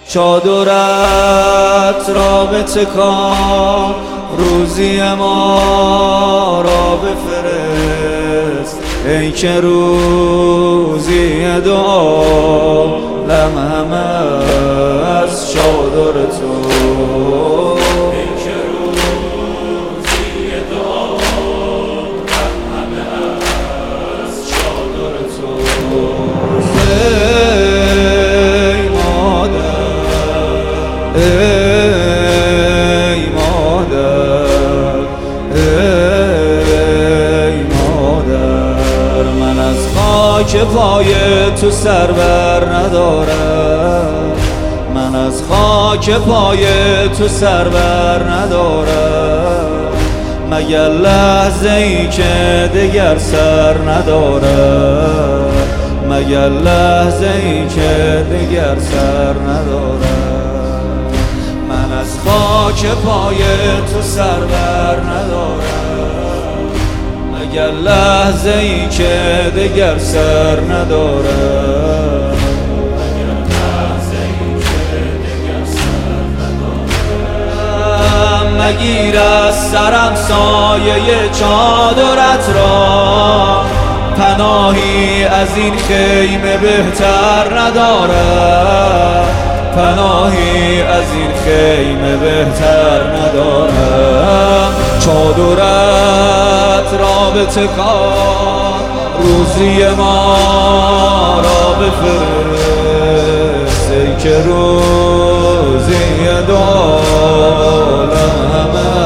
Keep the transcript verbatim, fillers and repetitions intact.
چادرت را بتکان، روزی ما را بفرست، ای که روزی دعا لمهم از چادر تو. ای مادر، ای مادر، من از خاک پای تو سر بر ندارم، من از خاک پای تو سر بر ندارم، مگر لحظه ای که دگر سر ندارم، مگر لحظه ای که دگر سر ندارم. من از خاک پای تو سر بر ندارم، مگر لحظه ای که دگر سر ندارم، مگر لحظه ای که دگر سر ندارم. مگیر از سرم سایه چادرت را، پناهی از این خیمه بهتر ندارم، پناهی از این خیمه بهتر ندارم. چادرت را بتکان، روزی ما را بفرست، ای که روزی دعا لمهم